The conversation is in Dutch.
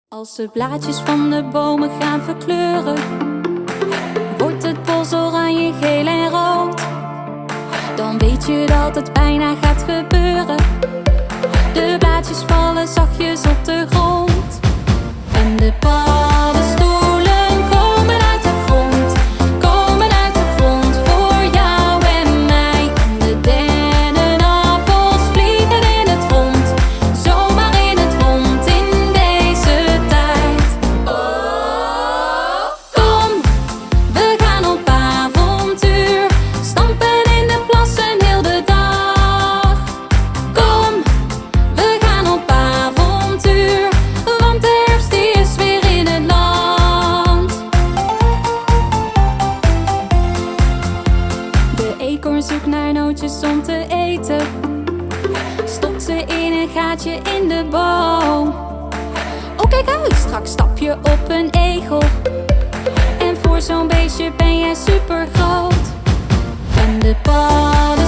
Als de blaadjes van de bomen gaan verkleuren, wordt het bos oranje, geel en rood. Dan weet je dat het bijna gaat gebeuren. De blaadjes vallen zachtjes op de grond. En de paddenstoelen komen uit de grond, komen uit de grond voor jou en mij. En de dennenappels vliegen in het rond, zomaar in het rond in deze tijd. Oh, kom, we gaan op avontuur, stampen in de plassen heel de dag. Kom, we gaan op avontuur, want de herfst die is weer in het land. De eekhoorn zoekt naar nootjes om te eten, stopt ze in een gaatje in de boom. Oh, kijk uit, straks stap je op een egel, en voor zo'n beestje ben jij super groot. En de paddenstoelen